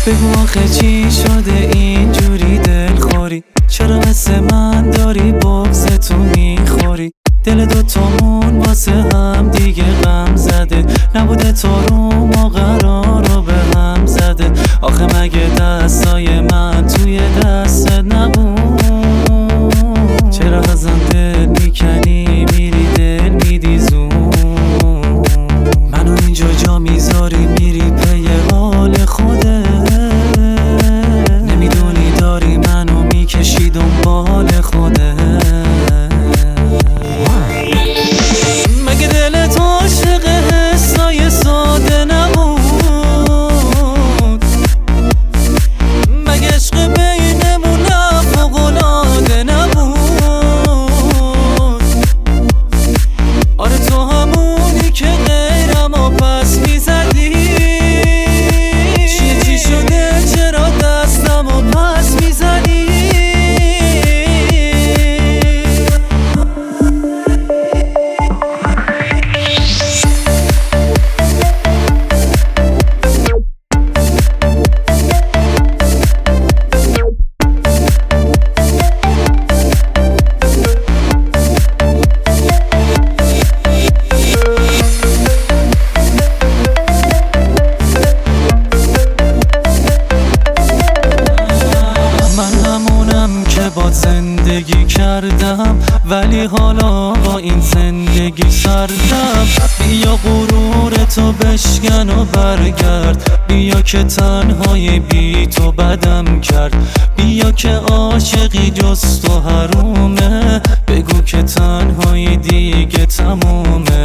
بگو آخه چی شده اینجوری دلخوری؟ چرا مثل من داری بغض تو میخوری؟ دل دوتامون واسه هم دیگه غم زده، نبوده تو رو ما قرار رو به هم زده. آخه مگه دستای من توی دستت نبود؟ چرا ازم دل میکنی میری دل میدی زون؟ منو اینجا جا میذاری میری پی حال خودت، نمیدونی داری منو میکشی دنبال خودت. مگه دلت عاشق حسای ساده نبود؟ مگه عشق بینمون فوق‌العاده نبود؟ آره تو همونی که غیرم و پس میزدی. چی شده چرا دستم و پس میزنی؟ با زندگی کردم ولی حالا با این زندگی سردم. بیا غرور تو بشکن و برگرد، بیا که تنهای بی تو بدم کرد. بیا که عاشقی جز تو حرومه، بگو که تنهای دیگه تمومه.